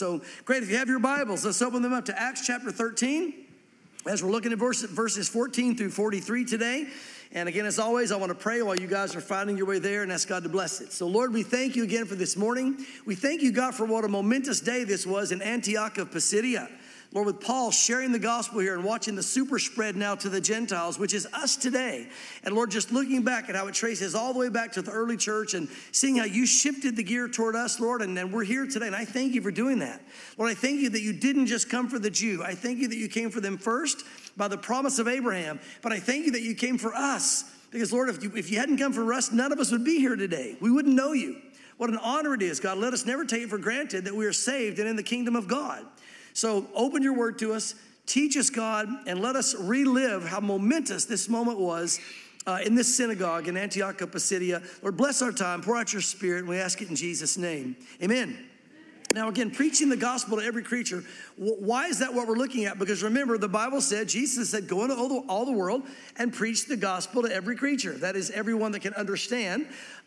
So great, if you have your Bibles, let's open them up to Acts chapter 13 as we're looking at verses 14 through 43 today. And again, as always, I want to pray while you guys are finding your way there and ask God to bless it. So Lord, we thank you again for this morning. We thank you, God, for what a momentous day this was in Antioch of Pisidia. Lord, with Paul sharing the gospel here and watching the super spread now to the Gentiles, which is us today. And Lord, just looking back at how it traces all the way back to the early church and seeing how you shifted the gear toward us, Lord, and we're here today. And I thank you for doing that. Lord, I thank you that you didn't just come for the Jew. I thank you that you came for them first by the promise of Abraham. But I thank you that you came for us. Because Lord, if you hadn't come for us, none of us would be here today. We wouldn't know you. What an honor it is, God. Let us never take it for granted that we are saved and in the kingdom of God. So open your word to us, teach us, God, and let us relive how momentous this moment was in this synagogue in Antioch of Pisidia. Lord, bless our time, pour out your spirit, and we ask it in Jesus' name. Amen. Now, again, preaching the gospel to every creature. Why is that what we're looking at? Because remember, the Bible said, Jesus said, go into all the world and preach the gospel to every creature. That is everyone that can understand.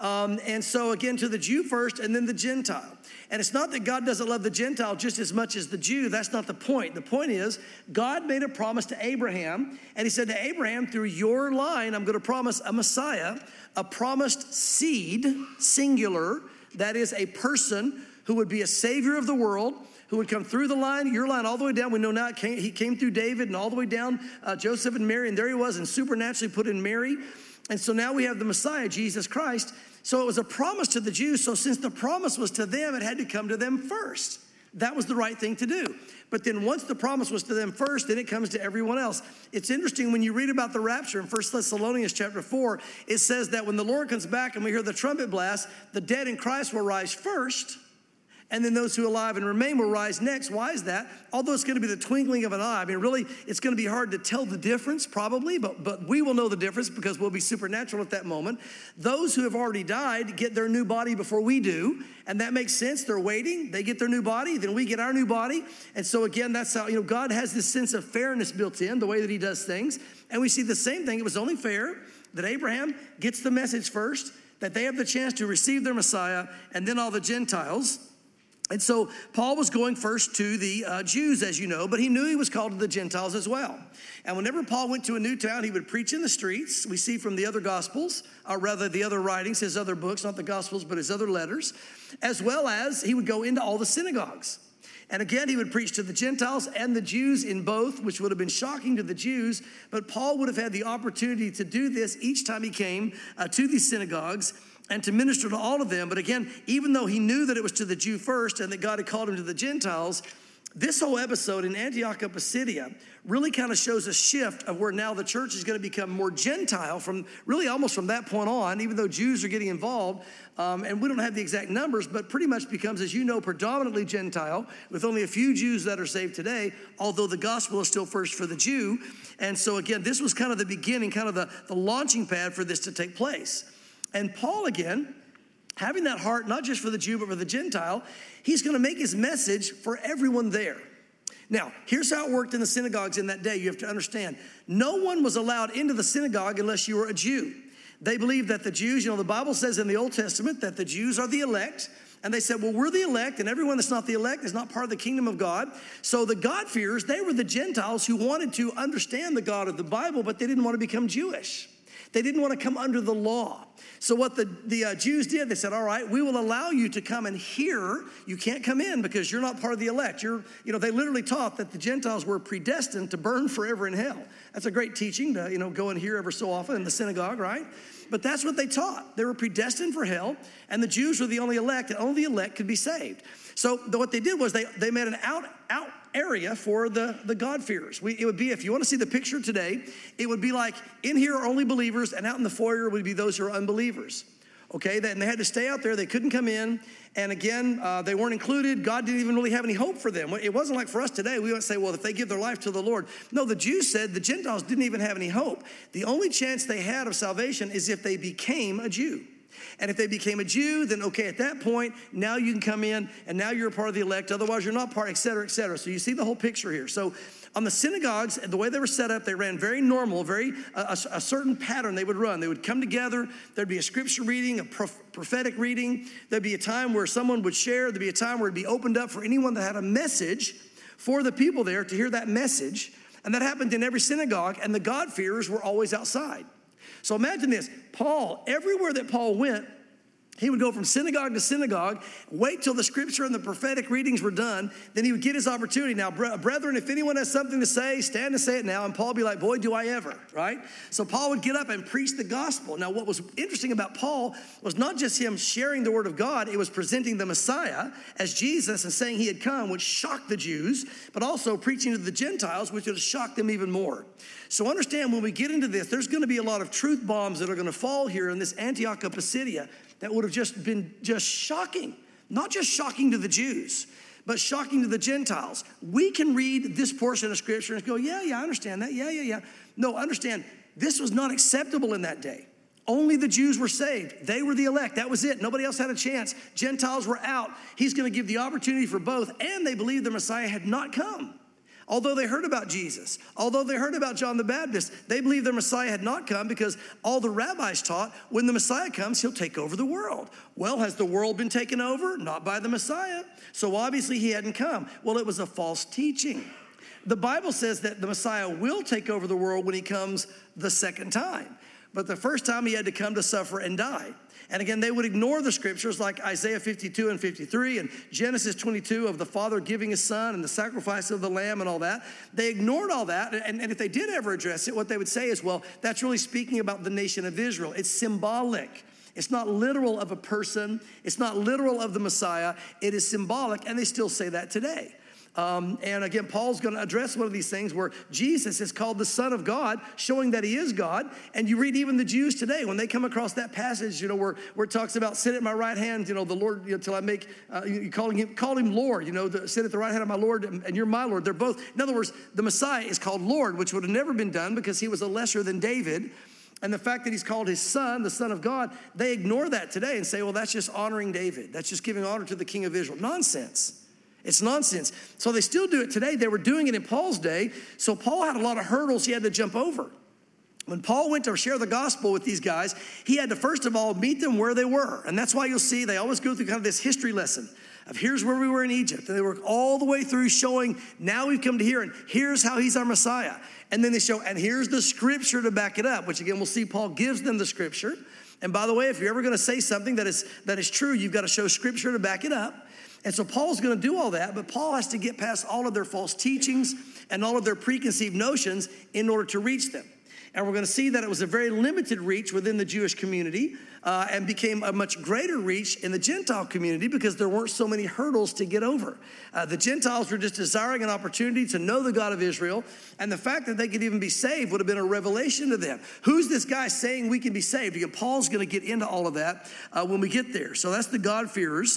And so, again, to the Jew first and then the Gentile. And it's not that God doesn't love the Gentile just as much as the Jew. That's not the point. The point is, God made a promise to Abraham. And he said to Abraham, through your line, I'm going to promise a Messiah, a promised seed, singular, that is a person who would be a savior of the world, who would come through the line, your line, all the way down. We know now he came through David and all the way down Joseph and Mary, and there he was, and supernaturally put in Mary. And so now we have the Messiah, Jesus Christ. So it was a promise to the Jews. So since the promise was to them, it had to come to them first. That was the right thing to do. But then once the promise was to them first, then it comes to everyone else. It's interesting when you read about the rapture in 1 Thessalonians chapter 4, it says that when the Lord comes back and we hear the trumpet blast, the dead in Christ will rise first, and then those who are alive and remain will rise next. Why is that? Although it's going to be the twinkling of an eye. I mean, really, it's going to be hard to tell the difference probably, but we will know the difference because we'll be supernatural at that moment. Those who have already died get their new body before we do, and that makes sense. They're waiting. They get their new body, then we get our new body. And so again, that's how, God has this sense of fairness built in, the way that he does things. And we see the same thing. It was only fair that Abraham gets the message first, that they have the chance to receive their Messiah, and then all the Gentiles. And so Paul was going first to the Jews, as you know, but he knew he was called to the Gentiles as well. And whenever Paul went to a new town, he would preach in the streets. We see from the other Gospels, or rather the other writings, his other books, not the Gospels, but his other letters, as well as he would go into all the synagogues. And again, he would preach to the Gentiles and the Jews in both, which would have been shocking to the Jews. But Paul would have had the opportunity to do this each time he came to these synagogues and to minister to all of them. But again, even though he knew that it was to the Jew first and that God had called him to the Gentiles, this whole episode in Antioch of Pisidia really kind of shows a shift of where now the church is going to become more Gentile from really almost from that point on, even though Jews are getting involved. And we don't have the exact numbers, but pretty much becomes, as you know, predominantly Gentile with only a few Jews that are saved today, although the gospel is still first for the Jew. And so again, this was kind of the beginning, kind of the launching pad for this to take place. And Paul, again, having that heart, not just for the Jew, but for the Gentile, he's going to make his message for everyone there. Now, here's how it worked in the synagogues in that day. You have to understand, no one was allowed into the synagogue unless you were a Jew. They believed that the Jews, the Bible says in the Old Testament that the Jews are the elect. And they said, well, we're the elect, and everyone that's not the elect is not part of the kingdom of God. So the God-fearers, they were the Gentiles who wanted to understand the God of the Bible, but they didn't want to become Jewish. They didn't want to come under the law. So what the Jews did, they said, all right, we will allow you to come and hear. You can't come in because you're not part of the elect. They literally taught that the Gentiles were predestined to burn forever in hell. That's a great teaching to, go and hear ever so often in the synagogue, right? But that's what they taught. They were predestined for hell, and the Jews were the only elect, and only the elect could be saved. So what they did was they made an out area for the God-fearers. It would be, if you want to see the picture today, it would be like in here are only believers, and out in the foyer would be those who are unbelievers. Okay, and they had to stay out there. They couldn't come in. And again, they weren't included. God didn't even really have any hope for them. It wasn't like for us today. We would say, well, if they give their life to the Lord. No, the Jews said the Gentiles didn't even have any hope. The only chance they had of salvation is if they became a Jew. And if they became a Jew, then okay, at that point, now you can come in and now you're a part of the elect. Otherwise, you're not part, et cetera, et cetera. So you see the whole picture here. So on the synagogues, the way they were set up, they ran very normal, a certain pattern they would run. They would come together. There'd be a scripture reading, a prophetic reading. There'd be a time where someone would share. There'd be a time where it'd be opened up for anyone that had a message for the people there to hear that message. And that happened in every synagogue, and the God-fearers were always outside. So imagine this, Paul, everywhere that Paul went, he would go from synagogue to synagogue, wait till the scripture and the prophetic readings were done, then he would get his opportunity. Now, brethren, if anyone has something to say, stand and say it now. And Paul would be like, boy, do I ever, right? So Paul would get up and preach the gospel. Now, what was interesting about Paul was not just him sharing the word of God, it was presenting the Messiah as Jesus and saying he had come, which shocked the Jews, but also preaching to the Gentiles, which would have shocked them even more. So understand, when we get into this, there's going to be a lot of truth bombs that are going to fall here in this Antioch of Pisidia that would have just been shocking. Not just shocking to the Jews, but shocking to the Gentiles. We can read this portion of scripture and go, yeah, I understand that. Yeah. No, understand, this was not acceptable in that day. Only the Jews were saved. They were the elect. That was it. Nobody else had a chance. Gentiles were out. He's going to give the opportunity for both. And they believed the Messiah had not come. Although they heard about Jesus, although they heard about John the Baptist, they believed their Messiah had not come because all the rabbis taught when the Messiah comes, he'll take over the world. Well, has the world been taken over? Not by the Messiah. So obviously he hadn't come. Well, it was a false teaching. The Bible says that the Messiah will take over the world when he comes the second time. But the first time he had to come to suffer and die. And again, they would ignore the scriptures like Isaiah 52 and 53 and Genesis 22 of the Father giving his son and the sacrifice of the lamb and all that. They ignored all that. And if they did ever address it, what they would say is, well, that's really speaking about the nation of Israel. It's symbolic. It's not literal of a person. It's not literal of the Messiah. It is symbolic. And they still say that today. And again, Paul's going to address one of these things where Jesus is called the Son of God, showing that he is God. And you read even the Jews today, when they come across that passage, where it talks about sit at my right hand, the Lord, till I make, you call him Lord, sit at the right hand of my Lord and you're my Lord. They're both, in other words, the Messiah is called Lord, which would have never been done because he was a lesser than David. And the fact that he's called his son, the Son of God, they ignore that today and say, well, that's just honoring David. That's just giving honor to the King of Israel. Nonsense. It's nonsense. So they still do it today. They were doing it in Paul's day. So Paul had a lot of hurdles he had to jump over. When Paul went to share the gospel with these guys, he had to first of all meet them where they were. And that's why you'll see they always go through kind of this history lesson of here's where we were in Egypt. And they work all the way through showing now we've come to here and here's how he's our Messiah. And then they show, and here's the scripture to back it up, which again, we'll see Paul gives them the scripture. And by the way, if you're ever going to say something that is true, you've got to show scripture to back it up. And so Paul's going to do all that, but Paul has to get past all of their false teachings and all of their preconceived notions in order to reach them. And we're going to see that it was a very limited reach within the Jewish community and became a much greater reach in the Gentile community because there weren't so many hurdles to get over. The Gentiles were just desiring an opportunity to know the God of Israel, and the fact that they could even be saved would have been a revelation to them. Who's this guy saying we can be saved? Again, Paul's going to get into all of that when we get there. So that's the God-fearers.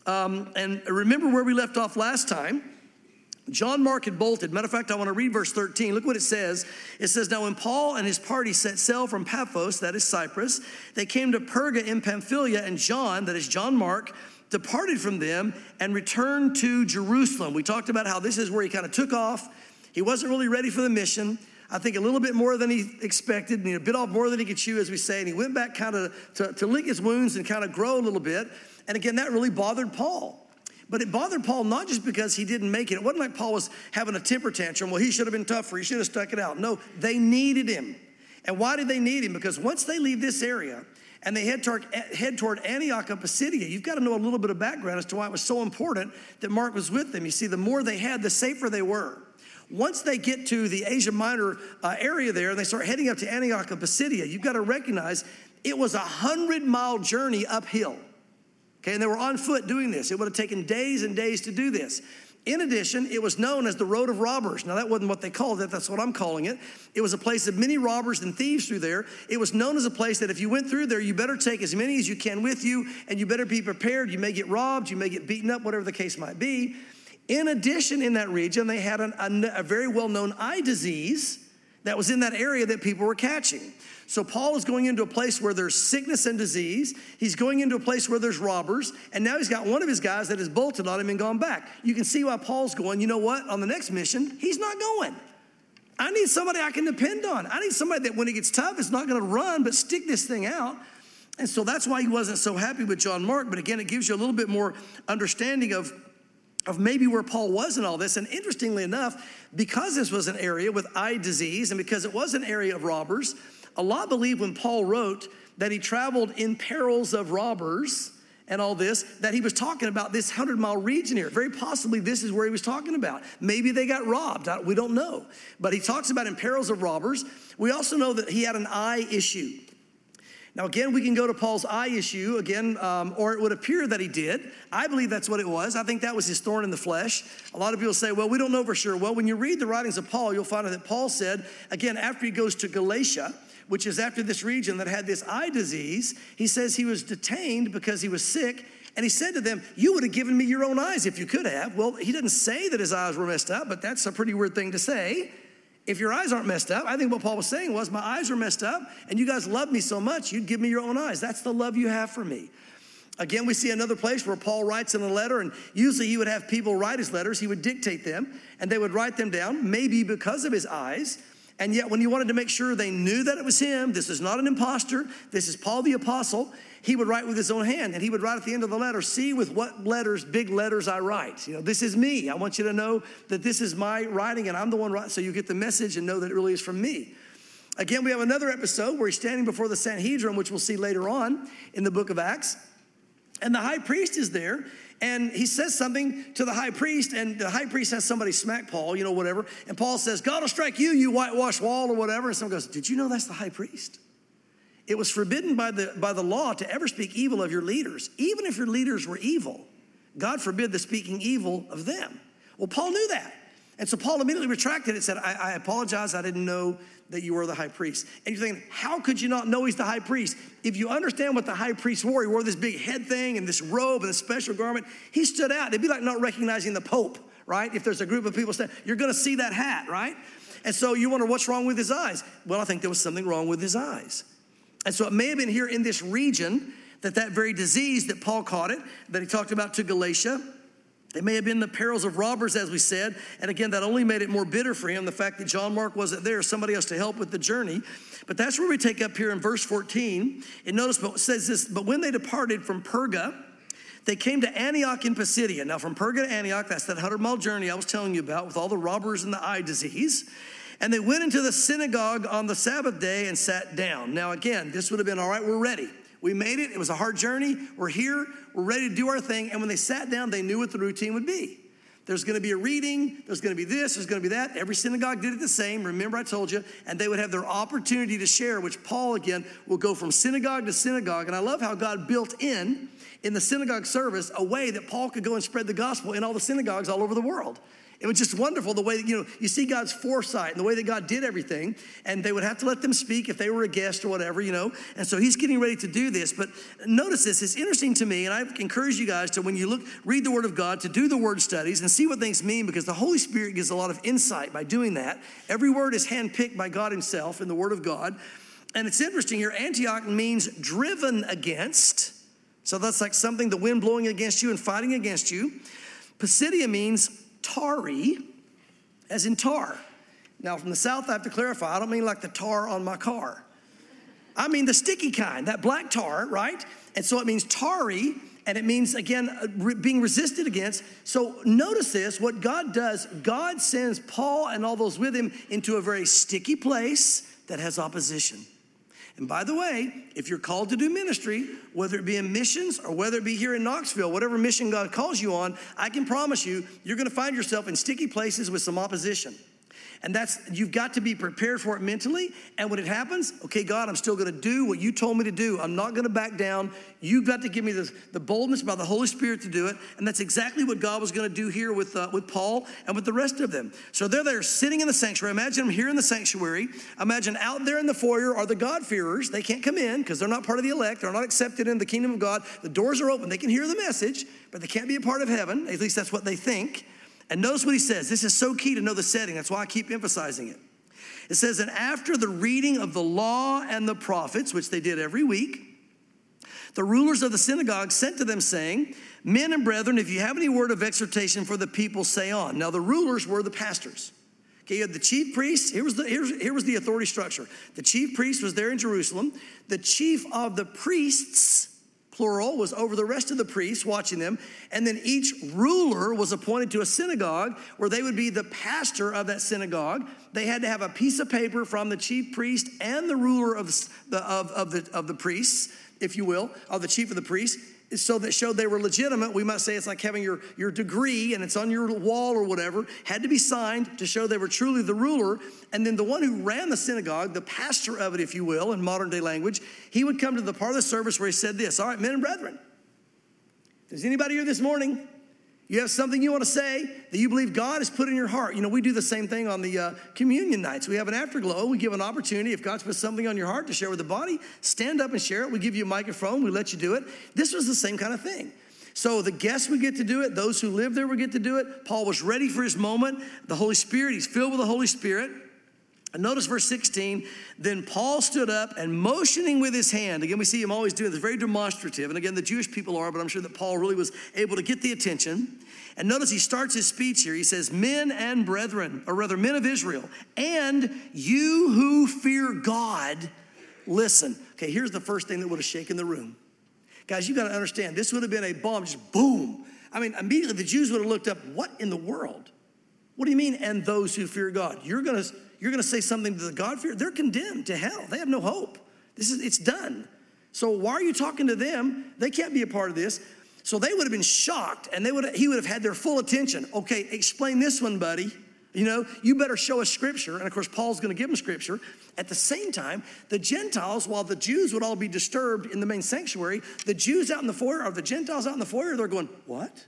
And remember where we left off last time. John Mark had bolted. Matter of fact, I want to read verse 13. Look what it says. It says, now when Paul and his party set sail from Paphos, that is Cyprus, they came to Perga in Pamphylia, and John, that is John Mark, departed from them and returned to Jerusalem. We talked about how this is where he kind of took off. He wasn't really ready for the mission. I think a little bit more than he expected, and he bit off more than he could chew, as we say, and he went back kind of to lick his wounds and kind of grow a little bit. And again, that really bothered Paul. But it bothered Paul not just because he didn't make it. It wasn't like Paul was having a temper tantrum. Well, he should have been tougher. He should have stuck it out. No, they needed him. And why did they need him? Because once they leave this area and they head toward Antioch of Pisidia, you've got to know a little bit of background as to why it was so important that Mark was with them. You see, the more they had, the safer they were. Once they get to the Asia Minor area there and they start heading up to Antioch of Pisidia, you've got to recognize it was a 100-mile journey uphill. Okay, and they were on foot doing this. It would have taken days and days to do this. In addition, it was known as the Road of Robbers. Now, that wasn't what they called it. That's what I'm calling it. It was a place of many robbers and thieves through there. It was known as a place that if you went through there, you better take as many as you can with you, and you better be prepared. You may get robbed. You may get beaten up, whatever the case might be. In addition, in that region, they had a very well-known eye disease that was in that area that people were catching. So Paul is going into a place where there's sickness and disease. He's going into a place where there's robbers. And now he's got one of his guys that has bolted on him and gone back. You can see why Paul's going, you know what? On the next mission, he's not going. I need somebody I can depend on. I need somebody that when it gets tough is not going to run, but stick this thing out. And so that's why he wasn't so happy with John Mark. But again, it gives you a little bit more understanding of maybe where Paul was in all this. And interestingly enough, because this was an area with eye disease and because it was an area of robbers, a lot believe when Paul wrote that he traveled in perils of robbers and all this, that he was talking about this 100-mile region here. Very possibly this is where he was talking about. Maybe they got robbed. We don't know. But he talks about in perils of robbers. We also know that he had an eye issue. Now, again, we can go to Paul's eye issue again, or it would appear that he did. I believe that's what it was. I think that was his thorn in the flesh. A lot of people say, well, we don't know for sure. Well, when you read the writings of Paul, you'll find out that Paul said, again, after he goes to Galatia, which is after this region that had this eye disease, he says he was detained because he was sick. And he said to them, you would have given me your own eyes if you could have. Well, he didn't say that his eyes were messed up, but that's a pretty weird thing to say. If your eyes aren't messed up, I think what Paul was saying was, my eyes are messed up, and you guys love me so much, you'd give me your own eyes. That's the love you have for me. Again, we see another place where Paul writes in a letter, and usually he would have people write his letters. He would dictate them, and they would write them down, maybe because of his eyes. And yet when he wanted to make sure they knew that it was him, this is not an imposter, this is Paul the apostle, he would write with his own hand. And he would write at the end of the letter, see with what letters, big letters I write. You know, this is me. I want you to know that this is my writing and I'm the one writing. So you get the message and know that it really is from me. Again, we have another episode where he's standing before the Sanhedrin, which we'll see later on in the book of Acts. And the high priest is there. And he says something to the high priest, and the high priest has somebody smack Paul, you know, whatever. And Paul says, God will strike you, you whitewashed wall or whatever. And someone goes, did you know that's the high priest? It was forbidden by the law to ever speak evil of your leaders. Even if your leaders were evil, God forbid the speaking evil of them. Well, Paul knew that. And so Paul immediately retracted it and said, I apologize, I didn't know that you were the high priest. And you're thinking, how could you not know he's the high priest? If you understand what the high priest wore, he wore this big head thing and this robe and this special garment. He stood out. It'd be like not recognizing the Pope, right? If there's a group of people standing, you're going to see that hat, right? And so you wonder, what's wrong with his eyes? Well, I think there was something wrong with his eyes. And so it may have been here in this region that very disease that Paul caught it, that he talked about to Galatia, it may have been the perils of robbers, as we said. And again, that only made it more bitter for him, the fact that John Mark wasn't there, somebody else to help with the journey. But that's where we take up here in verse 14. And notice it says this, but when they departed from Perga, they came to Antioch in Pisidia. Now from Perga to Antioch, that's that 100-mile journey I was telling you about with all the robbers and the eye disease. And they went into the synagogue on the Sabbath day and sat down. Now again, this would have been, all right, we're ready. We made it. It was a hard journey. We're here. We're ready to do our thing. And when they sat down, they knew what the routine would be. There's going to be a reading. There's going to be this. There's going to be that. Every synagogue did it the same. Remember, I told you. And they would have their opportunity to share, which Paul, again, will go from synagogue to synagogue. And I love how God built in the synagogue service a way that Paul could go and spread the gospel in all the synagogues all over the world. It was just wonderful the way that, you see God's foresight and the way that God did everything. And they would have to let them speak if they were a guest or whatever, And so he's getting ready to do this. But notice this, it's interesting to me. And I encourage you guys to, when you read the Word of God, to do the word studies and see what things mean, because the Holy Spirit gives a lot of insight by doing that. Every word is handpicked by God himself in the Word of God. And it's interesting here, Antioch means driven against. So that's like something, the wind blowing against you and fighting against you. Pisidia means tarry, as in tar. Now, from the South, I have to clarify, I don't mean like the tar on my car. I mean the sticky kind, that black tar, right? And so it means tarry, and it means, again, being resisted against. So notice this, what God does, God sends Paul and all those with him into a very sticky place that has opposition. And by the way, if you're called to do ministry, whether it be in missions or whether it be here in Knoxville, whatever mission God calls you on, I can promise you, you're going to find yourself in sticky places with some opposition. And you've got to be prepared for it mentally. And when it happens, okay, God, I'm still going to do what you told me to do. I'm not going to back down. You've got to give me the boldness by the Holy Spirit to do it. And that's exactly what God was going to do here with Paul and with the rest of them. So they're there sitting in the sanctuary. Imagine them here in the sanctuary. Imagine out there in the foyer are the God-fearers. They can't come in because they're not part of the elect. They're not accepted in the kingdom of God. The doors are open. They can hear the message, but they can't be a part of heaven. At least that's what they think. And notice what he says. This is so key to know the setting. That's why I keep emphasizing it. It says, and after the reading of the law and the prophets, which they did every week, the rulers of the synagogue sent to them saying, men and brethren, if you have any word of exhortation for the people, say on. Now the rulers were the pastors. Okay, you had the chief priest. Here was the authority structure. The chief priest was there in Jerusalem. The chief of the priests, plural, was over the rest of the priests watching them. And then each ruler was appointed to a synagogue where they would be the pastor of that synagogue. They had to have a piece of paper from the chief priest and the ruler of the priests, if you will, of the chief of the priests, so that showed they were legitimate. We might say it's like having your degree and it's on your wall or whatever, had to be signed to show they were truly the ruler. And then the one who ran the synagogue, the pastor of it, if you will, in modern day language, he would come to the part of the service where he said this, all right, men and brethren, if there's anybody here this morning, you have something you want to say that you believe God has put in your heart. You know, we do the same thing on the communion nights. We have an afterglow. We give an opportunity. If God's put something on your heart to share with the body, stand up and share it. We give you a microphone. We let you do it. This was the same kind of thing. So the guests would get to do it. Those who live there would get to do it. Paul was ready for his moment. The Holy Spirit, he's filled with the Holy Spirit. And notice verse 16, then Paul stood up and motioning with his hand. Again, we see him always doing this, very demonstrative. And again, the Jewish people are, but I'm sure that Paul really was able to get the attention. And notice he starts his speech here. He says, men and brethren, or rather men of Israel, and you who fear God, listen. Okay, here's the first thing that would have shaken the room. Guys, you got to understand, this would have been a bomb, just boom. I mean, immediately the Jews would have looked up, what in the world? What do you mean, and those who fear God? You're going to say something to the God-fear? They're condemned to hell. They have no hope. It's done. So why are you talking to them? They can't be a part of this. So they would have been shocked, and he would have had their full attention. Okay, explain this one, buddy. You know, you better show us scripture. And of course, Paul's going to give them scripture. At the same time, the Gentiles, while the Jews would all be disturbed in the main sanctuary, the Jews out in the foyer, or the Gentiles out in the foyer, they're going, what?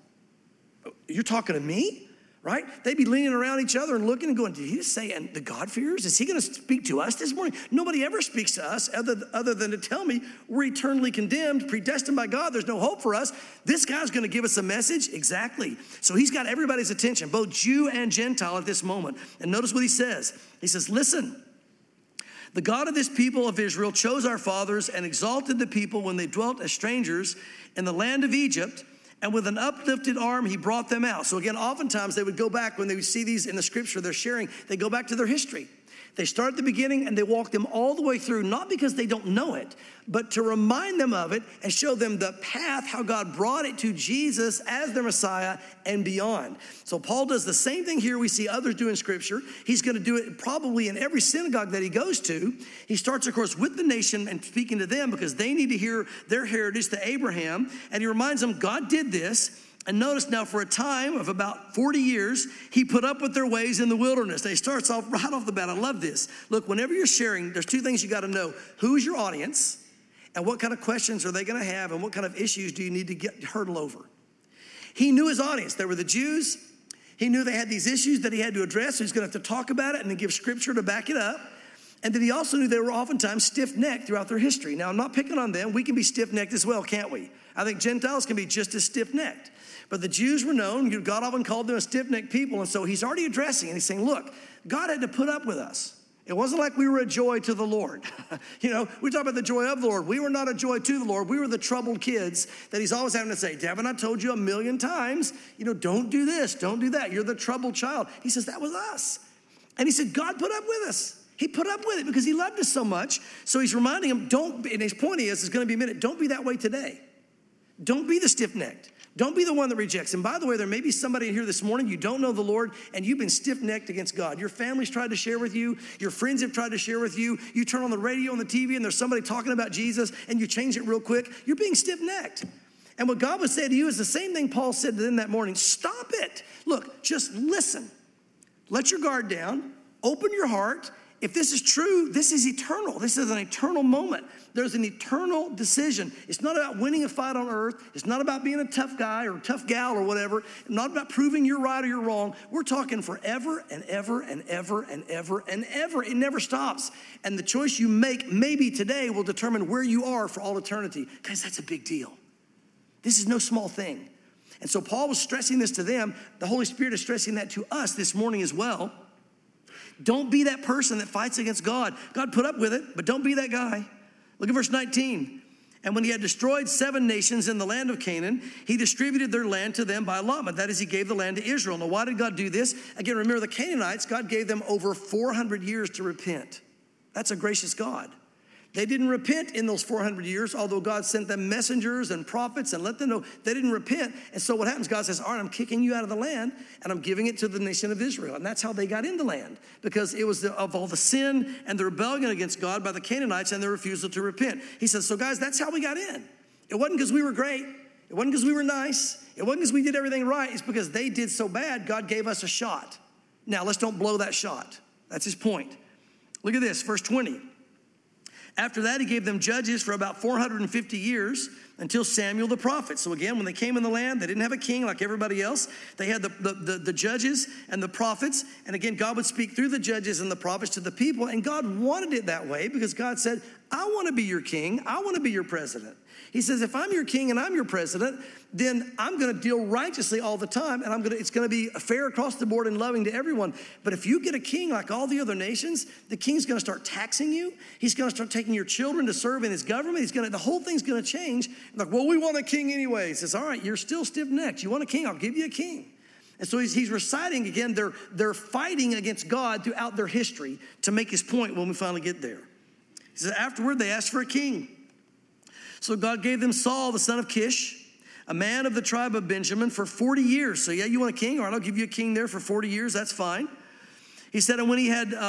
You're talking to me? Right? They'd be leaning around each other and looking and going, did he just say, and the God-fearers? Is he going to speak to us this morning? Nobody ever speaks to us other than to tell me we're eternally condemned, predestined by God. There's no hope for us. This guy's going to give us a message? Exactly. So he's got everybody's attention, both Jew and Gentile at this moment. And notice what he says. He says, listen, the God of this people of Israel chose our fathers and exalted the people when they dwelt as strangers in the land of Egypt. And with an uplifted arm, he brought them out. So again, oftentimes they would go back when they would see these in the scripture they're sharing, they go back to their history. They start at the beginning and they walk them all the way through, not because they don't know it, but to remind them of it and show them the path, how God brought it to Jesus as their Messiah and beyond. So Paul does the same thing here we see others do in scripture. He's going to do it probably in every synagogue that he goes to. He starts, of course, with the nation and speaking to them because they need to hear their heritage to Abraham. And he reminds them, God did this. And notice now for a time of about 40 years, he put up with their ways in the wilderness. He starts off right off the bat. I love this. Look, whenever you're sharing, there's two things you got to know. Who's your audience and what kind of questions are they going to have and what kind of issues do you need to hurdle over? He knew his audience. They were the Jews. He knew they had these issues that he had to address. So he's going to have to talk about it and then give scripture to back it up. And then he also knew they were oftentimes stiff-necked throughout their history. Now, I'm not picking on them. We can be stiff-necked as well, can't we? I think Gentiles can be just as stiff-necked. But the Jews were known. God often called them a stiff-necked people. And so he's already addressing and he's saying, look, God had to put up with us. It wasn't like we were a joy to the Lord. You know, we talk about the joy of the Lord. We were not a joy to the Lord. We were the troubled kids that he's always having to say, Devin, I told you 1,000,000 times, you know, don't do this, don't do that. You're the troubled child. He says, that was us. And he said, God put up with us. He put up with it because he loved us so much. So he's reminding him, and his point is going to be a minute, don't be that way today. Don't be the stiff-necked. Don't be the one that rejects. And by the way, there may be somebody in here this morning, you don't know the Lord, and you've been stiff-necked against God. Your family's tried to share with you. Your friends have tried to share with you. You turn on the radio and the TV, and there's somebody talking about Jesus, and you change it real quick. You're being stiff-necked. And what God would say to you is the same thing Paul said to them that morning. Stop it. Look, just listen. Let your guard down. Open your heart. If this is true, this is eternal. This is an eternal moment. There's an eternal decision. It's not about winning a fight on earth. It's not about being a tough guy or tough gal or whatever. It's not about proving you're right or you're wrong. We're talking forever and ever and ever and ever and ever. It never stops. And the choice you make maybe today will determine where you are for all eternity. Guys, that's a big deal. This is no small thing. And so Paul was stressing this to them. The Holy Spirit is stressing that to us this morning as well. Don't be that person that fights against God. God put up with it, but don't be that guy. Look at verse 19. And when he had destroyed 7 nations in the land of Canaan, he distributed their land to them by allotment. That is, he gave the land to Israel. Now, why did God do this? Again, remember the Canaanites, God gave them over 400 years to repent. That's a gracious God. They didn't repent in those 400 years, although God sent them messengers and prophets and let them know they didn't repent. And so what happens? God says, all right, I'm kicking you out of the land and I'm giving it to the nation of Israel. And that's how they got in the land, because it was of all the sin and the rebellion against God by the Canaanites and their refusal to repent. He says, so guys, that's how we got in. It wasn't because we were great. It wasn't because we were nice. It wasn't because we did everything right. It's because they did so bad, God gave us a shot. Now, let's don't blow that shot. That's his point. Look at this, verse 20. After that, he gave them judges for about 450 years until Samuel the prophet. So again, when they came in the land, they didn't have a king like everybody else. They had the judges and the prophets. And again, God would speak through the judges and the prophets to the people. And God wanted it that way because God said, I want to be your king. I want to be your president. He says, if I'm your king and I'm your president, then I'm going to deal righteously all the time, and it's going to be fair across the board and loving to everyone. But if you get a king like all the other nations, the king's going to start taxing you. He's going to start taking your children to serve in his government. The whole thing's going to change. Like, well, we want a king anyway. He says, all right, you're still stiff-necked. You want a king? I'll give you a king. And so he's reciting again, they're fighting against God throughout their history to make his point when we finally get there. He says, afterward, they asked for a king. So God gave them Saul, the son of Kish, a man of the tribe of Benjamin, for 40 years. So yeah, you want a king? All right, I'll give you a king there for 40 years. That's fine. He said, and when he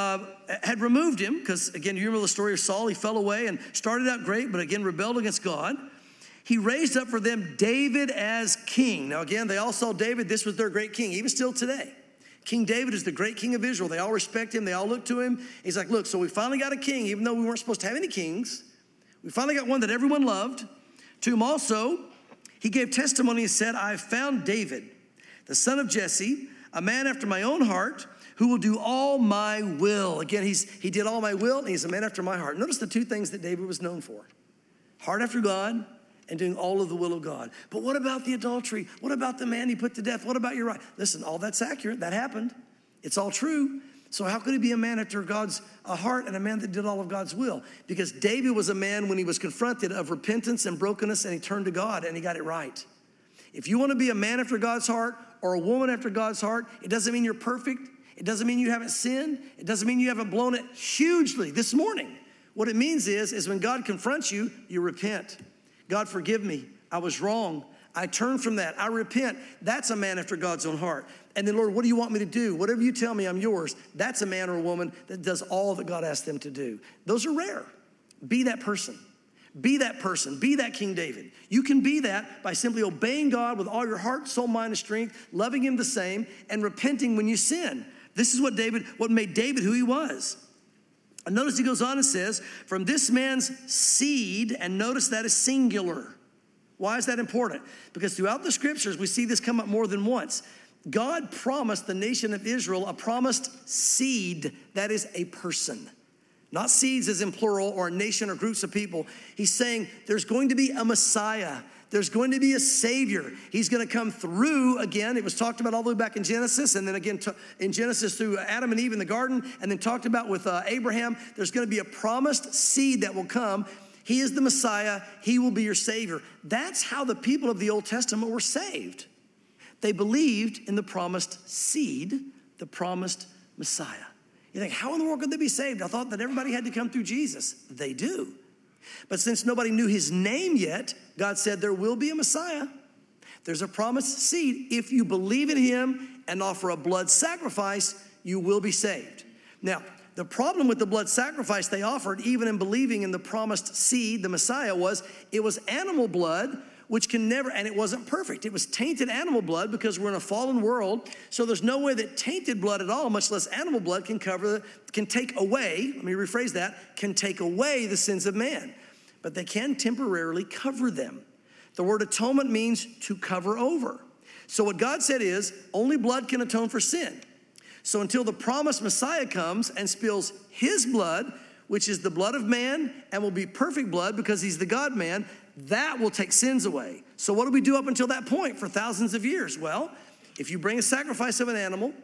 had removed him, because again, you remember the story of Saul, he fell away and started out great, but again, rebelled against God. He raised up for them David as king. Now again, they all saw David. This was their great king, even still today. King David is the great king of Israel. They all respect him. They all look to him. He's like, look, so we finally got a king, even though we weren't supposed to have any kings. We finally got one that everyone loved. To whom also he gave testimony and said, I have found David, the son of Jesse, a man after my own heart, who will do all my will. Again, he did all my will, and he's a man after my heart. Notice the 2 things that David was known for. Heart after God and doing all of the will of God. But what about the adultery? What about the man he put to death? What about your right? Listen, all that's accurate. That happened. It's all true. So how could he be a man after God's heart and a man that did all of God's will? Because David was a man when he was confronted of repentance and brokenness, and he turned to God and he got it right. If you want to be a man after God's heart or a woman after God's heart, it doesn't mean you're perfect. It doesn't mean you haven't sinned. It doesn't mean you haven't blown it hugely this morning. What it means is when God confronts you, you repent. God, forgive me. I was wrong. I turn from that. I repent. That's a man after God's own heart. And then, Lord, what do you want me to do? Whatever you tell me, I'm yours. That's a man or a woman that does all that God asked them to do. Those are rare. Be that person. Be that person. Be that King David. You can be that by simply obeying God with all your heart, soul, mind, and strength, loving him the same, and repenting when you sin. This is what made David who he was. And notice he goes on and says, from this man's seed, and notice that is singular. Why is that important? Because throughout the scriptures, we see this come up more than once. God promised the nation of Israel a promised seed, that is a person. Not seeds as in plural or a nation or groups of people. He's saying there's going to be a Messiah. There's going to be a Savior. He's going to come through, again, it was talked about all the way back in Genesis, and then again in Genesis through Adam and Eve in the garden, and then talked about with Abraham. There's going to be a promised seed that will come. He is the Messiah. He will be your Savior. That's how the people of the Old Testament were saved. They believed in the promised seed, the promised Messiah. You think, how in the world could they be saved? I thought that everybody had to come through Jesus. They do. But since nobody knew his name yet, God said there will be a Messiah. There's a promised seed. If you believe in him and offer a blood sacrifice, you will be saved. Now, the problem with the blood sacrifice they offered, even in believing in the promised seed, the Messiah, was it was animal blood, which can never, and it wasn't perfect. It was tainted animal blood because we're in a fallen world. So there's no way that tainted blood at all, much less animal blood, can take away, let me rephrase that, can take away the sins of man. But they can temporarily cover them. The word atonement means to cover over. So what God said is, only blood can atone for sin. So until the promised Messiah comes and spills his blood, which is the blood of man and will be perfect blood because he's the God-man, that will take sins away. So what do we do up until that point for thousands of years? Well, if you bring a sacrifice of an animal,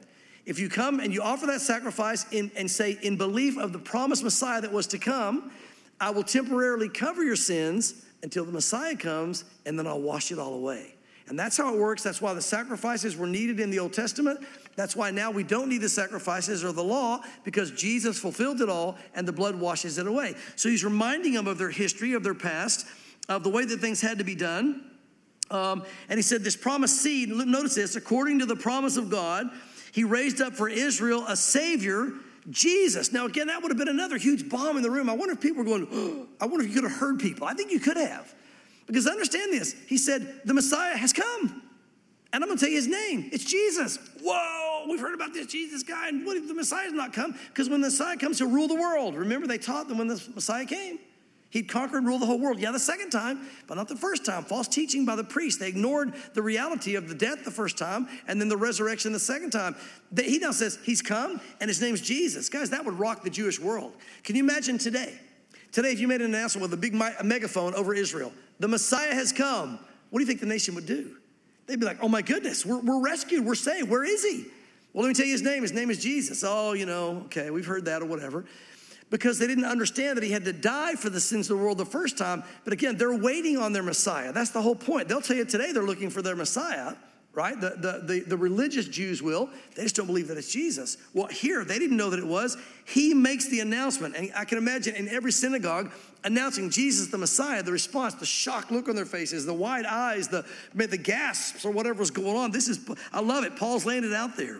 if you come and you offer that sacrifice and say, in belief of the promised Messiah that was to come, I will temporarily cover your sins until the Messiah comes, and then I'll wash it all away. And that's how it works. That's why the sacrifices were needed in the Old Testament. That's why now we don't need the sacrifices or the law, because Jesus fulfilled it all and the blood washes it away. So he's reminding them of their history, of their past, of the way that things had to be done. And he said this promised seed, notice this, according to the promise of God, he raised up for Israel a Savior, Jesus. Now again, that would have been another huge bomb in the room. I wonder if people were going, oh, I wonder if you could have heard people. I think you could have. Because understand this, he said, the Messiah has come. And I'm going to tell you his name. It's Jesus. Whoa, we've heard about this Jesus guy. And what if the Messiah's not come? Because when the Messiah comes, he'll rule the world. Remember, they taught them when the Messiah came. He'd conquer and rule the whole world. Yeah, the second time, but not the first time. False teaching by the priests. They ignored the reality of the death the first time and then the resurrection the second time. He now says he's come and his name's Jesus. Guys, that would rock the Jewish world. Can you imagine today? Today, if you made an announcement with a big megaphone over Israel, the Messiah has come, what do you think the nation would do? They'd be like, oh my goodness, we're rescued, we're saved, where is he? Well, let me tell you his name is Jesus. Oh, okay, we've heard that or whatever. Because they didn't understand that he had to die for the sins of the world the first time. But again, they're waiting on their Messiah. That's the whole point. They'll tell you today they're looking for their Messiah, right? The religious Jews will. They just don't believe that it's Jesus. Well, here, they didn't know that it was. He makes the announcement. And I can imagine in every synagogue announcing Jesus the Messiah, the response, the shocked look on their faces, the wide eyes, the gasps or whatever was going on. I love it. Paul's laying it out there.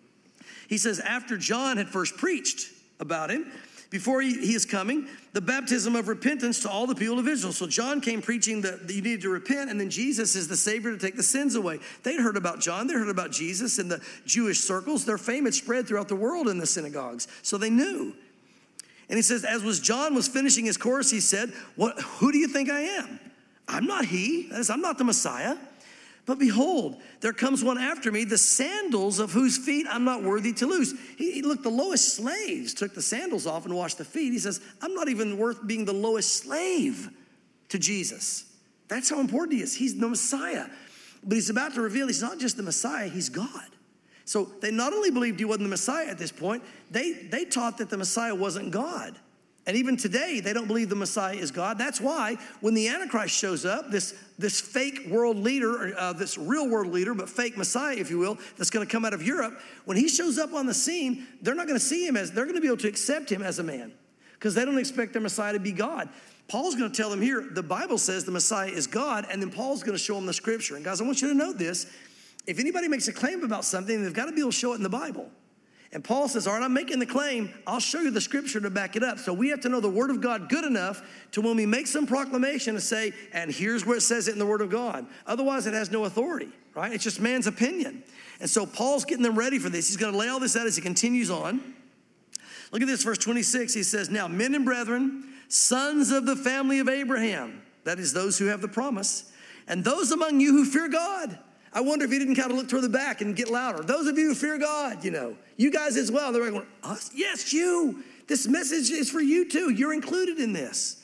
He says, after John had first preached about him, before he is coming, the baptism of repentance to all the people of Israel. So John came preaching that you needed to repent, and then Jesus is the Savior to take the sins away. They'd heard about John. They heard about Jesus in the Jewish circles. Their fame had spread throughout the world in the synagogues, so they knew. And he says, as John was finishing his course, he said, who do you think I am? I'm not he. That is, I'm not the Messiah. But behold, there comes one after me, the sandals of whose feet I'm not worthy to loose. Look, the lowest slaves took the sandals off and washed the feet. He says, I'm not even worth being the lowest slave to Jesus. That's how important he is. He's the Messiah. But he's about to reveal he's not just the Messiah, he's God. So they not only believed he wasn't the Messiah at this point, they taught that the Messiah wasn't God. And even today, they don't believe the Messiah is God. That's why when the Antichrist shows up, this fake world leader, this real world leader, but fake Messiah, if you will, that's going to come out of Europe, when he shows up on the scene, they're not going to see him they're going to be able to accept him as a man because they don't expect their Messiah to be God. Paul's going to tell them here, the Bible says the Messiah is God, and then Paul's going to show them the scripture. And guys, I want you to know this. If anybody makes a claim about something, they've got to be able to show it in the Bible. And Paul says, all right, I'm making the claim. I'll show you the scripture to back it up. So we have to know the word of God good enough to when we make some proclamation to say, and here's where it says it in the word of God. Otherwise, it has no authority, right? It's just man's opinion. And so Paul's getting them ready for this. He's going to lay all this out as he continues on. Look at this, verse 26. He says, now, men and brethren, sons of the family of Abraham, that is those who have the promise, and those among you who fear God. I wonder if he didn't kind of look toward the back and get louder. Those of you who fear God, you guys as well. They're going, us? Yes, you. This message is for you too. You're included in this.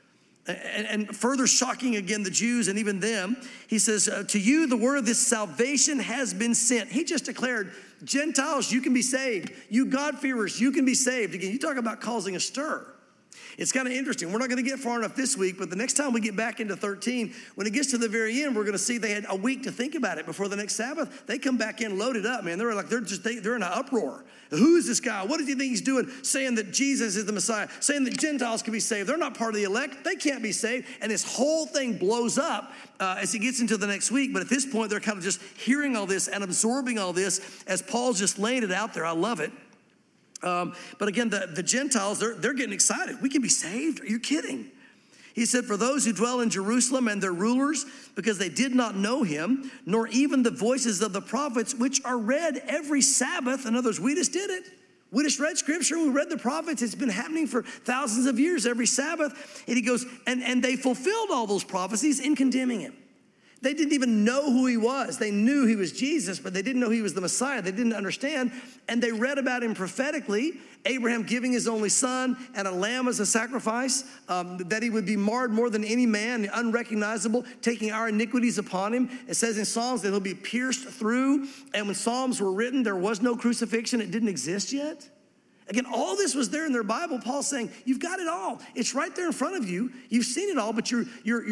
And further shocking again the Jews and even them, he says, to you the word of this salvation has been sent. He just declared, Gentiles, you can be saved. You God-fearers, you can be saved. Again, you talk about causing a stir. It's kind of interesting. We're not going to get far enough this week, but the next time we get back into 13, when it gets to the very end, we're going to see they had a week to think about it before the next Sabbath. They come back in loaded up, man. They're in an uproar. Who is this guy? What does he think he's doing? Saying that Jesus is the Messiah, saying that Gentiles can be saved. They're not part of the elect. They can't be saved. And this whole thing blows up as he gets into the next week. But at this point, they're kind of just hearing all this and absorbing all this as Paul's just laying it out there. I love it. But again, the Gentiles, they're getting excited. We can be saved? Are you kidding? He said, for those who dwell in Jerusalem and their rulers, because they did not know him, nor even the voices of the prophets, which are read every Sabbath. In other words, we just did it. We just read scripture. We read the prophets. It's been happening for thousands of years every Sabbath. And he goes, and they fulfilled all those prophecies in condemning him. They didn't even know who he was. They knew he was Jesus, but they didn't know he was the Messiah. They didn't understand, and they read about him prophetically, Abraham giving his only son and a lamb as a sacrifice, that he would be marred more than any man, unrecognizable, taking our iniquities upon him. It says in Psalms that he'll be pierced through, and when Psalms were written, there was no crucifixion. It didn't exist yet. Again, all this was there in their Bible. Paul's saying, you've got it all. It's right there in front of you. You've seen it all, but your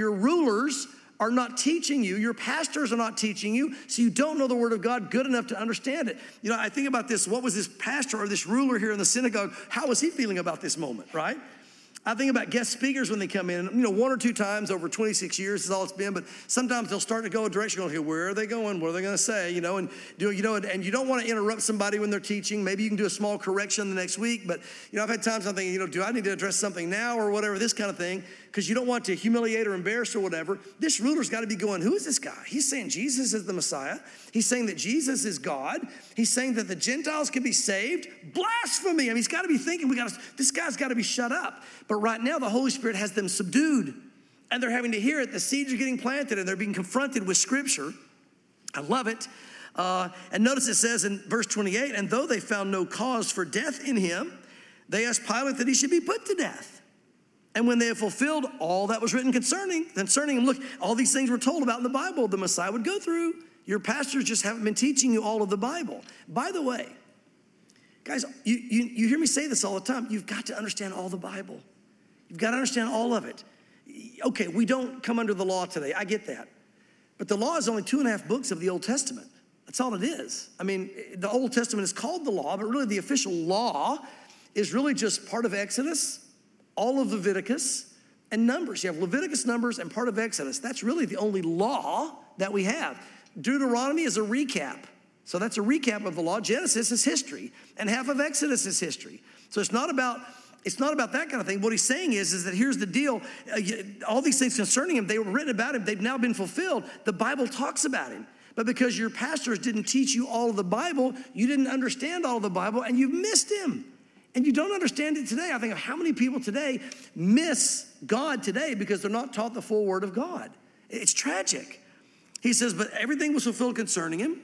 rulers are not teaching you. Your pastors are not teaching you, so you don't know the word of God good enough to understand it. You know, I think about this. What was this pastor or this ruler here in the synagogue? How was he feeling about this moment, right? I think about guest speakers when they come in. You know, one or two times over 26 years is all it's been, but sometimes they'll start to go a direction going, okay, where are they going? What are they going to say? And you don't want to interrupt somebody when they're teaching. Maybe you can do a small correction the next week, but I've had times I'm thinking, do I need to address something now or whatever, this kind of thing, because you don't want to humiliate or embarrass or whatever. This ruler's got to be going, who is this guy? He's saying Jesus is the Messiah. He's saying that Jesus is God. He's saying that the Gentiles can be saved. Blasphemy. He's got to be thinking, this guy's got to be shut up. But right now, the Holy Spirit has them subdued, and they're having to hear it. The seeds are getting planted, and they're being confronted with Scripture. I love it. And notice it says in verse 28, and though they found no cause for death in him, they asked Pilate that he should be put to death. And when they had fulfilled all that was written concerning him, look, all these things were told about in the Bible the Messiah would go through. Your pastors just haven't been teaching you all of the Bible. By the way, guys, you hear me say this all the time. You've got to understand all the Bible. You've got to understand all of it. Okay, we don't come under the law today. I get that. But the law is only 2.5 books of the Old Testament. That's all it is. The Old Testament is called the law, but really the official law is really just part of Exodus, all of Leviticus, and Numbers. You have Leviticus, Numbers, and part of Exodus. That's really the only law that we have. Deuteronomy is a recap. So that's a recap of the law. Genesis is history, and half of Exodus is history. So it's not about that kind of thing. What he's saying is that here's the deal. All these things concerning him, they were written about him. They've now been fulfilled. The Bible talks about him. But because your pastors didn't teach you all of the Bible, you didn't understand all of the Bible, and you've missed him. And you don't understand it today. I think of how many people today miss God today because they're not taught the full word of God. It's tragic. He says, but everything was fulfilled concerning him.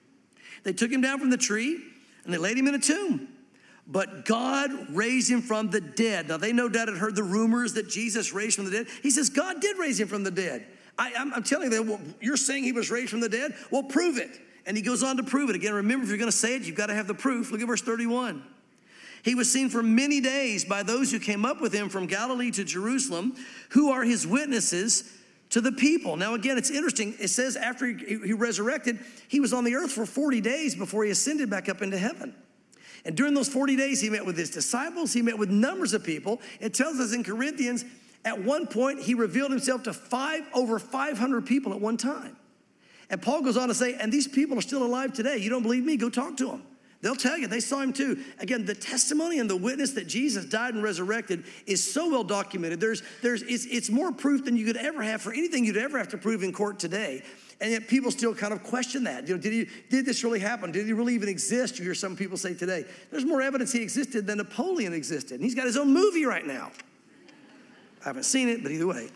They took him down from the tree, and they laid him in a tomb. But God raised him from the dead. Now, they no doubt had heard the rumors that Jesus raised from the dead. He says, God did raise him from the dead. I'm telling you, well, you're saying he was raised from the dead? Well, prove it. And he goes on to prove it. Again, remember, if you're going to say it, you've got to have the proof. Look at verse 31. He was seen for many days by those who came up with him from Galilee to Jerusalem, who are his witnesses to the people. Now, again, it's interesting. It says after he resurrected, he was on the earth for 40 days before he ascended back up into heaven. And during those 40 days, he met with his disciples. He met with numbers of people. It tells us in Corinthians, at one point, he revealed himself to over 500 people at one time. And Paul goes on to say, and these people are still alive today. You don't believe me? Go talk to them. They'll tell you, they saw him too. Again, the testimony and the witness that Jesus died and resurrected is so well documented. It's more proof than you could ever have for anything you'd ever have to prove in court today. And yet people still kind of question that. Did this really happen? Did he really even exist? You hear some people say today, there's more evidence he existed than Napoleon existed. And he's got his own movie right now. I haven't seen it, but either way.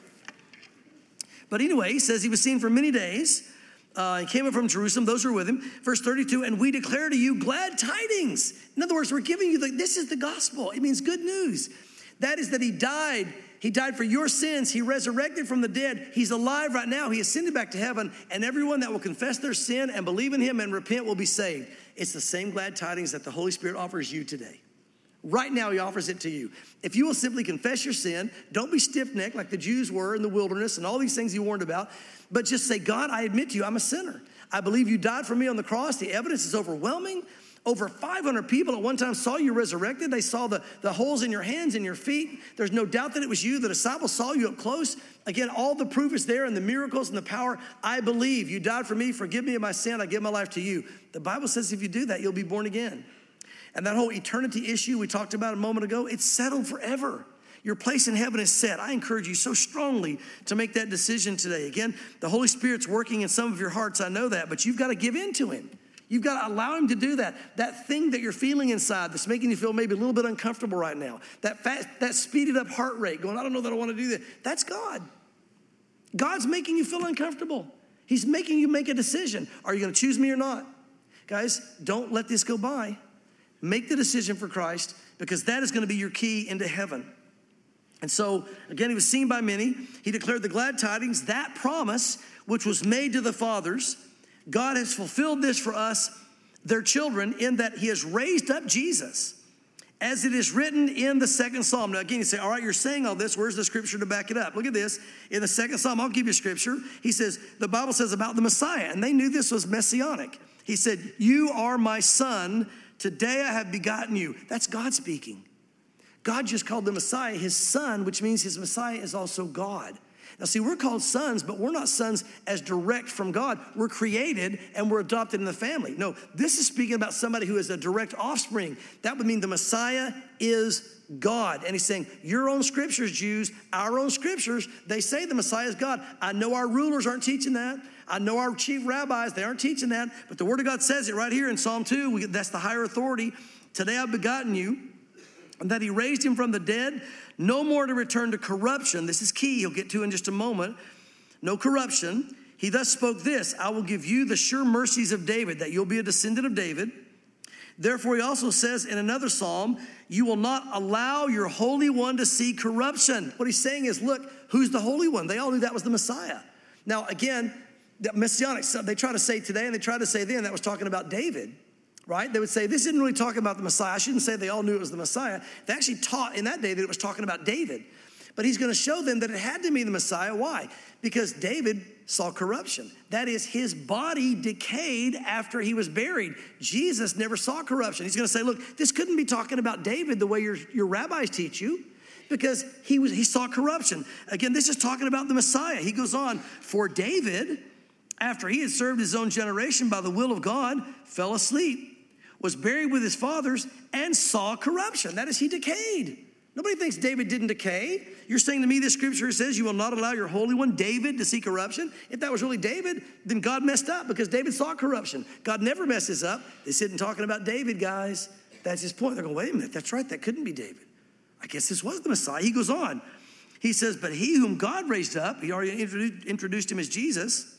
But anyway, he says he was seen for many days. He came up from Jerusalem, those who were with him. Verse 32, and we declare to you glad tidings. In other words, we're giving you this is the gospel. It means good news. That is that he died. He died for your sins. He resurrected from the dead. He's alive right now. He ascended back to heaven. And everyone that will confess their sin and believe in him and repent will be saved. It's the same glad tidings that the Holy Spirit offers you today. Right now, he offers it to you. If you will simply confess your sin, don't be stiff-necked like the Jews were in the wilderness and all these things he warned about, but just say, God, I admit to you, I'm a sinner. I believe you died for me on the cross. The evidence is overwhelming. Over 500 people at one time saw you resurrected. They saw the holes in your hands and your feet. There's no doubt that it was you. The disciples saw you up close. Again, all the proof is there and the miracles and the power. I believe you died for me. Forgive me of my sin. I give my life to you. The Bible says if you do that, you'll be born again. And that whole eternity issue we talked about a moment ago, it's settled forever. Your place in heaven is set. I encourage you so strongly to make that decision today. Again, the Holy Spirit's working in some of your hearts. I know that, but you've got to give in to him. You've got to allow him to do that. That thing that you're feeling inside that's making you feel maybe a little bit uncomfortable right now, that speeded up heart rate going, I don't know that I want to do that. That's God. God's making you feel uncomfortable. He's making you make a decision. Are you going to choose me or not? Guys, don't let this go by. Make the decision for Christ, because that is going to be your key into heaven. And so, again, he was seen by many. He declared the glad tidings, that promise which was made to the fathers. God has fulfilled this for us, their children, in that he has raised up Jesus, as it is written in the second Psalm. Now, again, you say, all right, you're saying all this. Where's the scripture to back it up? Look at this. In the second Psalm, I'll give you scripture. He says, the Bible says about the Messiah, and they knew this was messianic. He said, you are my son. Today I have begotten you. That's God speaking. God just called the Messiah his son, which means his Messiah is also God. Now, see, we're called sons, but we're not sons as direct from God. We're created and we're adopted in the family. No, this is speaking about somebody who is a direct offspring. That would mean the Messiah is God. And he's saying, your own scriptures, Jews, our own scriptures, they say the Messiah is God. I know our rulers aren't teaching that. I know our chief rabbis, they aren't teaching that. But the word of God says it right here in Psalm 2. That's the higher authority. Today I've begotten you. And that he raised him from the dead, no more to return to corruption. This is key, he'll get to in just a moment. No corruption. He thus spoke this, I will give you the sure mercies of David, that you'll be a descendant of David. Therefore, he also says in another psalm, you will not allow your Holy One to see corruption. What he's saying is, look, who's the Holy One? They all knew that was the Messiah. Now, again, the Messianic, they try to say today and they try to say then, that was talking about David. Right? They would say, this isn't really talking about the Messiah. I shouldn't say they all knew it was the Messiah. They actually taught in that day that it was talking about David. But he's going to show them that it had to be the Messiah. Why? Because David saw corruption. That is, his body decayed after he was buried. Jesus never saw corruption. He's going to say, look, this couldn't be talking about David the way your rabbis teach you, because he saw corruption. Again, this is talking about the Messiah. He goes on, for David, after he had served his own generation by the will of God, fell asleep, was buried with his fathers, and saw corruption. That is, he decayed. Nobody thinks David didn't decay. You're saying to me this scripture says you will not allow your Holy One, David, to see corruption? If that was really David, then God messed up, because David saw corruption. God never messes up. This isn't talking about David, guys. That's his point. They're going, wait a minute, that's right, that couldn't be David. I guess this was the Messiah. He goes on. He says, but he whom God raised up, he already introduced him as Jesus,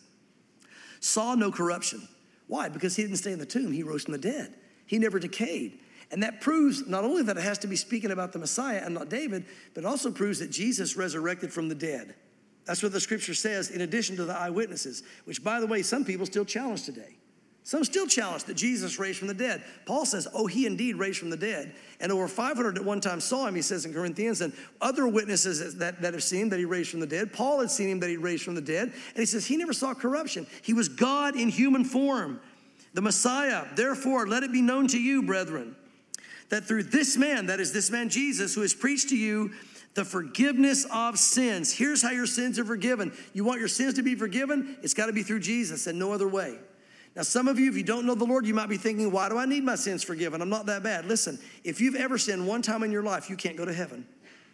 saw no corruption. Why? Because he didn't stay in the tomb. He rose from the dead. He never decayed. And that proves not only that it has to be speaking about the Messiah and not David, but it also proves that Jesus resurrected from the dead. That's what the scripture says, in addition to the eyewitnesses, which, by the way, some people still challenge today. Some still challenge that Jesus raised from the dead. Paul says, oh, he indeed raised from the dead. And over 500 at one time saw him, he says in Corinthians, and other witnesses that have seen that he raised from the dead. Paul had seen him that he raised from the dead. And he says he never saw corruption. He was God in human form. The Messiah, therefore, let it be known to you, brethren, that through this man, that is this man Jesus, who has preached to you the forgiveness of sins. Here's how your sins are forgiven. You want your sins to be forgiven? It's got to be through Jesus and no other way. Now, some of you, if you don't know the Lord, you might be thinking, why do I need my sins forgiven? I'm not that bad. Listen, if you've ever sinned one time in your life, you can't go to heaven.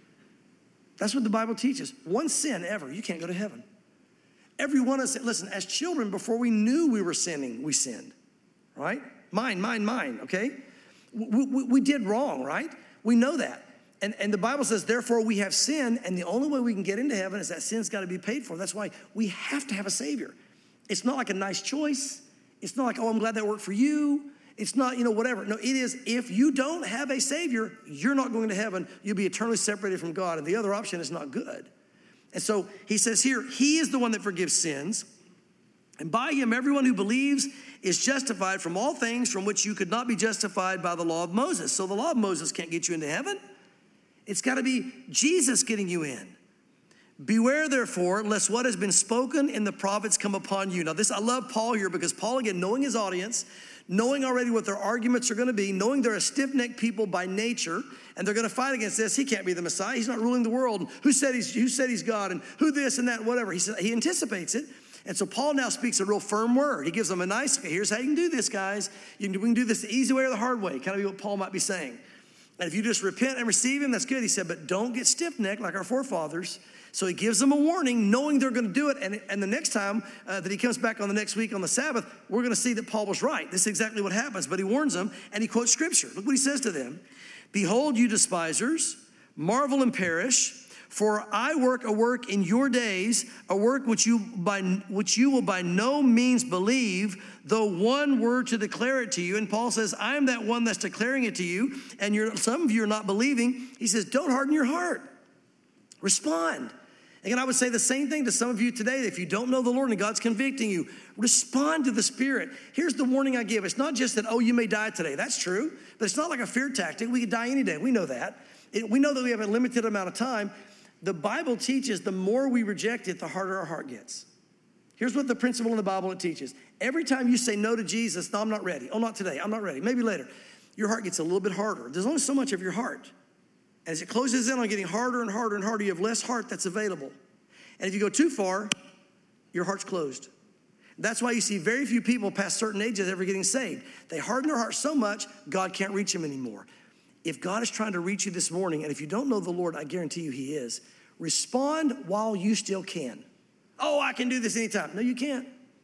That's what the Bible teaches. One sin ever, you can't go to heaven. Every one of us, listen, as children, before we knew we were sinning, we sinned. Right? Mine, okay? We did wrong, right? We know that. And the Bible says, therefore we have sinned, and the only way we can get into heaven is that sin's got to be paid for. That's why we have to have a Savior. It's not like a nice choice. It's not like, oh, I'm glad that worked for you. It's not, whatever. No, it is, if you don't have a Savior, you're not going to heaven. You'll be eternally separated from God, and the other option is not good. And so he says here, he is the one that forgives sins. And by him, everyone who believes is justified from all things from which you could not be justified by the law of Moses. So the law of Moses can't get you into heaven. It's got to be Jesus getting you in. Beware, therefore, lest what has been spoken in the prophets come upon you. Now this, I love Paul here, because Paul, again, knowing his audience, knowing already what their arguments are going to be, knowing they're a stiff-necked people by nature, and they're going to fight against this. He can't be the Messiah. He's not ruling the world. Who said he's God, and who this and that, whatever. He anticipates it. And so Paul now speaks a real firm word. He gives them a nice, here's how you can do this, guys. We can do this the easy way or the hard way, kind of what Paul might be saying. And if you just repent and receive him, that's good. He said, but don't get stiff-necked like our forefathers. So he gives them a warning, knowing they're going to do it. And the next time that he comes back on the next week on the Sabbath, we're going to see that Paul was right. This is exactly what happens. But he warns them, and he quotes scripture. Look what he says to them. Behold, you despisers, marvel and perish, For I work a work in your days, a work which you will by no means believe, though one were to declare it to you. And Paul says, I am that one that's declaring it to you, and some of you are not believing. He says, don't harden your heart. Respond. Again, I would say the same thing to some of you today. If you don't know the Lord and God's convicting you, respond to the Spirit. Here's the warning I give. It's not just that, oh, you may die today. That's true, but it's not like a fear tactic. We could die any day. We know that. We know that we have a limited amount of time. The Bible teaches the more we reject it, the harder our heart gets. Here's what the principle in the Bible it teaches. Every time you say no to Jesus, no, I'm not ready. Oh, not today. I'm not ready. Maybe later. Your heart gets a little bit harder. There's only so much of your heart. As it closes in on getting harder and harder and harder, you have less heart that's available. And if you go too far, your heart's closed. That's why you see very few people past certain ages ever getting saved. They harden their heart so much, God can't reach them anymore. If God is trying to reach you this morning, and if you don't know the Lord, I guarantee you he is, respond while you still can. Oh, I can do this anytime. No, you can't.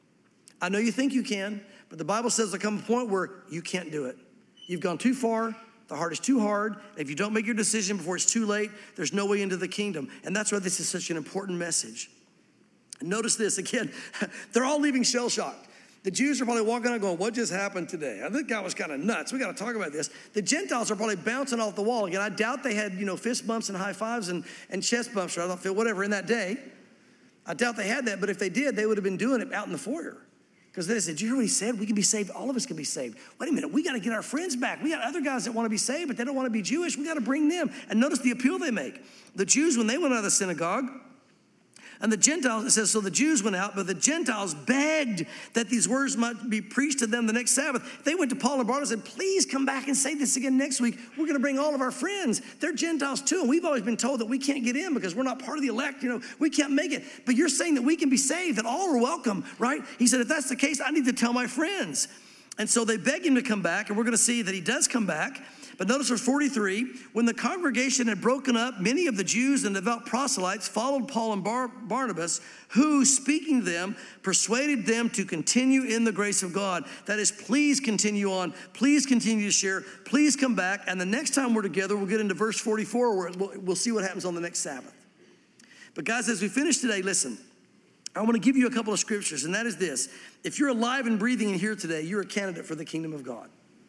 I know you think you can, but the Bible says there'll come a point where you can't do it. You've gone too far. The heart is too hard. If you don't make your decision before it's too late, there's no way into the kingdom. And that's why this is such an important message. Notice this again. They're all leaving shell-shocked. The Jews are probably walking out going, what just happened today? I think God was kind of nuts. We got to talk about this. The Gentiles are probably bouncing off the wall. Again, I doubt they had, fist bumps and high fives and chest bumps, or I don't feel whatever in that day. I doubt they had that, but if they did, they would have been doing it out in the foyer. Because they said, did you hear what he said? We can be saved. All of us can be saved. Wait a minute. We got to get our friends back. We got other guys that want to be saved, but they don't want to be Jewish. We got to bring them. And notice the appeal they make. The Jews, when they went out of the synagogue, and the Gentiles, it says, so the Jews went out, but the Gentiles begged that these words might be preached to them the next Sabbath. They went to Paul and Barnabas and said, please come back and say this again next week. We're going to bring all of our friends. They're Gentiles too, and we've always been told that we can't get in because we're not part of the elect. We can't make it. But you're saying that we can be saved, that all are welcome, right? He said, if that's the case, I need to tell my friends. And so they begged him to come back, and we're going to see that he does come back. But notice verse 43, when the congregation had broken up, many of the Jews and devout proselytes followed Paul and Barnabas, who, speaking to them, persuaded them to continue in the grace of God. That is, please continue on. Please continue to share. Please come back. And the next time we're together, we'll get into verse 44, where we'll see what happens on the next Sabbath. But guys, as we finish today, listen, I want to give you a couple of scriptures, and that is this. If you're alive and breathing in here today, you're a candidate for the kingdom of God.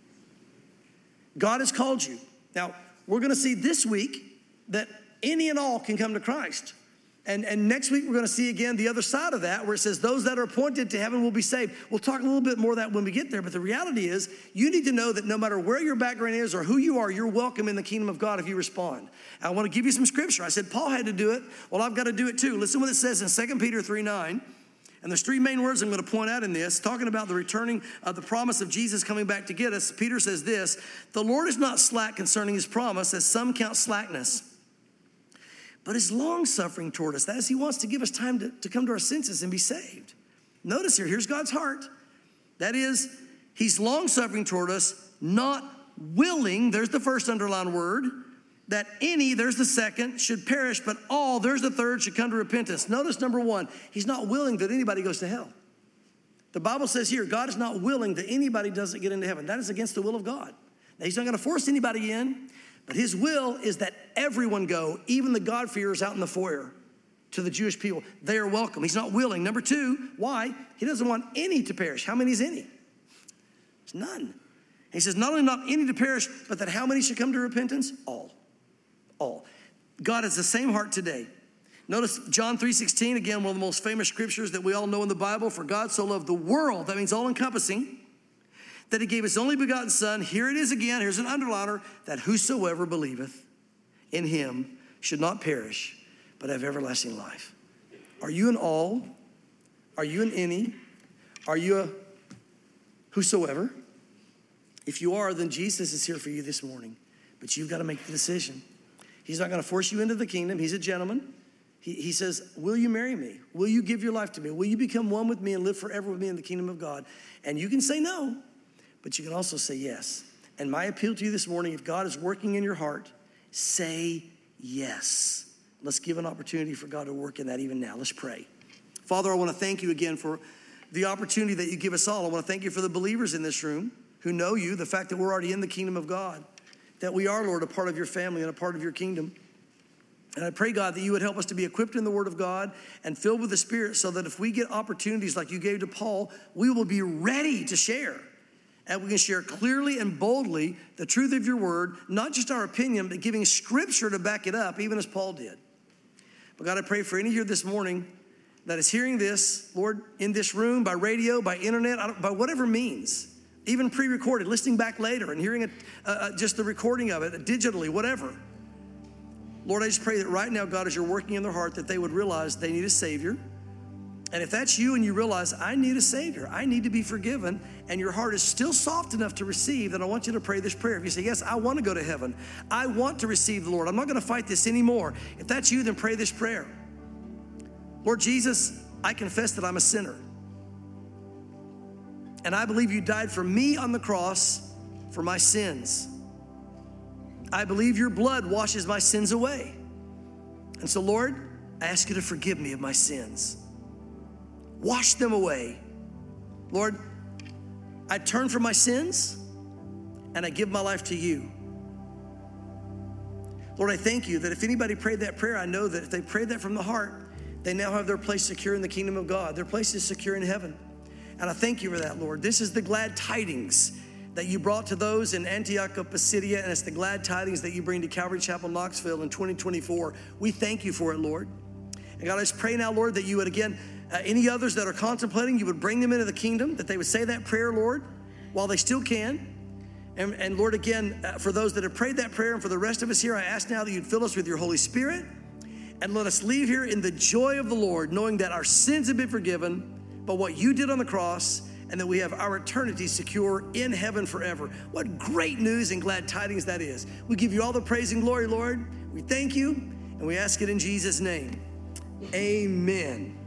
God has called you. Now, we're going to see this week that any and all can come to Christ. And next week, we're going to see again the other side of that, where it says those that are appointed to heaven will be saved. We'll talk a little bit more of that when we get there. But the reality is, you need to know that no matter where your background is or who you are, you're welcome in the kingdom of God if you respond. I want to give you some scripture. I said Paul had to do it. Well, I've got to do it too. Listen what it says in 2 Peter 3:9. And there's three main words I'm going to point out in this, talking about the returning of the promise of Jesus coming back to get us. Peter says this, the Lord is not slack concerning his promise, as some count slackness, but is long-suffering toward us. That is, he wants to give us time to come to our senses and be saved. Notice here's God's heart. That is, he's long-suffering toward us, not willing, there's the first underlined word, that any, there's the second, should perish, but all, there's the third, should come to repentance. Notice number one, he's not willing that anybody goes to hell. The Bible says here, God is not willing that anybody doesn't get into heaven. That is against the will of God. Now, he's not going to force anybody in, but his will is that everyone go, even the God-fearers out in the foyer, to the Jewish people. They are welcome. He's not willing. Number two, why? He doesn't want any to perish. How many is any? There's none. He says, not only not any to perish, but that how many should come to repentance? All. All. God has the same heart today. Notice John 3:16, again, one of the most famous scriptures that we all know in the Bible. For God so loved the world, that means all-encompassing, that he gave his only begotten son. Here it is again, here's an underliner, that whosoever believeth in him should not perish, but have everlasting life. Are you an all? Are you an any? Are you a whosoever? If you are, then Jesus is here for you this morning. But you've got to make the decision. He's not going to force you into the kingdom. He's a gentleman. He says, will you marry me? Will you give your life to me? Will you become one with me and live forever with me in the kingdom of God? And you can say no, but you can also say yes. And my appeal to you this morning, if God is working in your heart, say yes. Let's give an opportunity for God to work in that even now. Let's pray. Father, I want to thank you again for the opportunity that you give us all. I want to thank you for the believers in this room who know you, the fact that we're already in the kingdom of God, that we are, Lord, a part of your family and a part of your kingdom. And I pray, God, that you would help us to be equipped in the Word of God and filled with the Spirit so that if we get opportunities like you gave to Paul, we will be ready to share. And we can share clearly and boldly the truth of your Word, not just our opinion, but giving Scripture to back it up, even as Paul did. But God, I pray for any here this morning that is hearing this, Lord, in this room, by radio, by internet, by whatever means, even pre-recorded, listening back later and hearing it, just the recording of it digitally, whatever. Lord, I just pray that right now, God, as you're working in their heart, that they would realize they need a Savior. And if that's you and you realize, I need a Savior, I need to be forgiven, and your heart is still soft enough to receive, then I want you to pray this prayer. If you say, yes, I want to go to heaven. I want to receive the Lord. I'm not going to fight this anymore. If that's you, then pray this prayer. Lord Jesus, I confess that I'm a sinner. And I believe you died for me on the cross for my sins. I believe your blood washes my sins away. And so, Lord, I ask you to forgive me of my sins. Wash them away. Lord, I turn from my sins and I give my life to you. Lord, I thank you that if anybody prayed that prayer, I know that if they prayed that from the heart, they now have their place secure in the kingdom of God. Their place is secure in heaven. And I thank you for that, Lord. This is the glad tidings that you brought to those in Antioch of Pisidia, and it's the glad tidings that you bring to Calvary Chapel, Knoxville in 2024. We thank you for it, Lord. And God, I just pray now, Lord, that you would again, any others that are contemplating, you would bring them into the kingdom, that they would say that prayer, Lord, while they still can. And Lord, again, for those that have prayed that prayer and for the rest of us here, I ask now that you'd fill us with your Holy Spirit and let us leave here in the joy of the Lord, knowing that our sins have been forgiven, but what you did on the cross, and that we have our eternity secure in heaven forever. What great news and glad tidings that is. We give you all the praise and glory, Lord. We thank you, and we ask it in Jesus' name. Amen.